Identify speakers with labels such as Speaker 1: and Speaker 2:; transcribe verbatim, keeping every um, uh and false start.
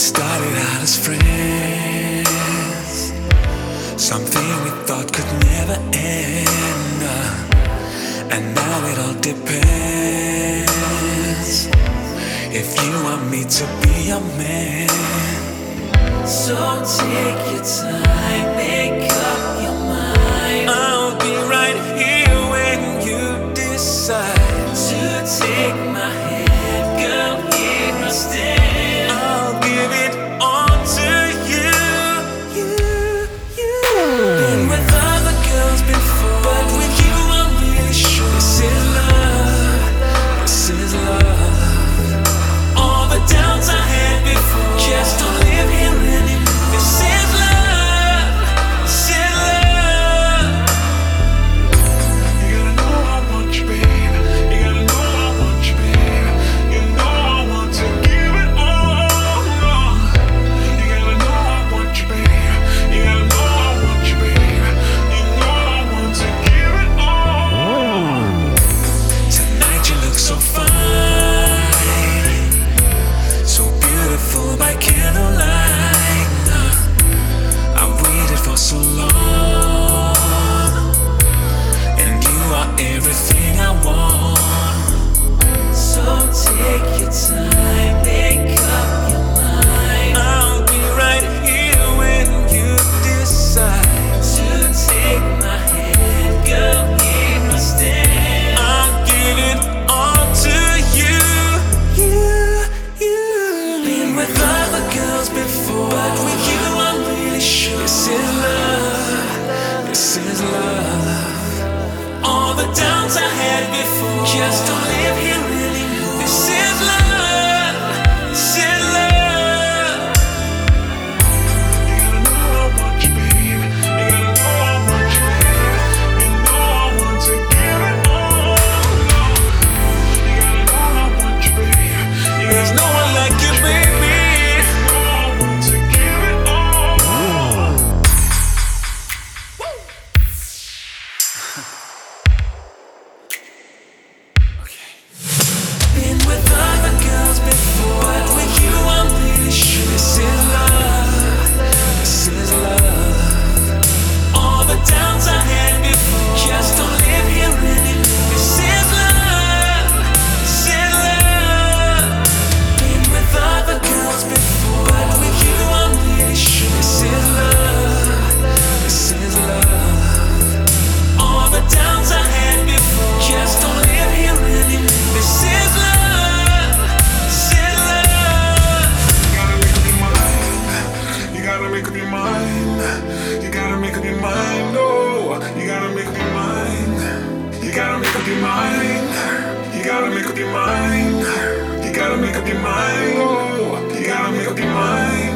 Speaker 1: started out as friends, something we thought could never end, uh, and now it all depends if you want me to be your man. So take your time, make up your mind. I'll be right here when you decide to take my hand, girl, here I stand. I'll give it all to you, you, you. Been with other girls before, but with you I'm really sure this is love, this is love. All the downs I had before just don't live here anymore. This is love, this is love. You gotta know I want you, babe. You gotta know I want you, babe. You know I want to give it all. You gotta know I want you, babe. You gotta know I want you, babe. You know I want to give it all. Tonight you look so fine, so beautiful by candlelight. I've waited for so long, and you are everything I want. So take your time, make up your mind. I'll be right here when you decide to take my hand, girl, here I stand. I'll give it all to you, you, you. Been with other girls before, but with you I'm really sure this is love, this is love. All the downs I had before just don't live here anymore. This is love, this is love. You gotta know I want you, babe. You gotta know I want you, babe. You know I want to give it all. You gotta know I want you, babe. There's no one like you, baby. You know I want to give it all. Been with other girls before, but with you I'm really sure this is love, this is love. All the downs I had before just don't live here anymore. This is love, this is love. Been with other girls before, but with you I'm really sure this is love, this is love. All the downs I had before just don't live here anymore. This is love, this is love. You gotta make up your mind. You gotta make up your mind. Oh, you gotta make up your mind. You gotta make up your mind. You gotta make up your mind. You gotta make up your mind. Oh, you gotta make up your mind.